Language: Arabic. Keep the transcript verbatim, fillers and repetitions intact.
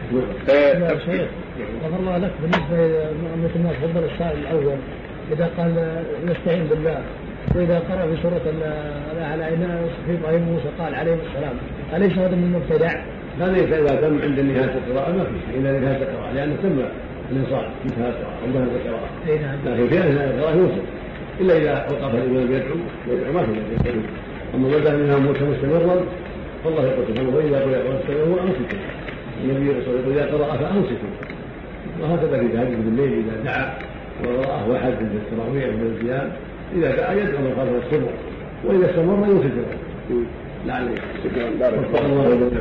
يا شيخ غفر الله لك، بالنسبة مثل ما تفضل السائل الأول إذا قال نستعين بالله، وإذا قرأ في سورة الأعلى في إبراهيم وموسى قال عليهم السلام، أليس هذا من مبتدع؟ هذا إذا تم عند نهاية القراءة ما في شيء إلا نهاية القراءة، لأنه تم الإنصات انتهى القراءة عندها القراءة، لكن في نهاية القراءة يوصل إلا إذا وقف الإمام يدعو يدعو ما في يدعو. أما ما دام الإمام موسى مستمرا فالله يقول سبحانه وإذا قرأ واستمروا أنصتوا، النبي صلى الله عليه وسلم إذا قرأ فأنصتوا، وهكذا في ذلك بالليل إذا دعا ورآه واحد من التراويح من القيام إذا دعا يدعو من خلف السر، وإذا استمر ينصت لعله.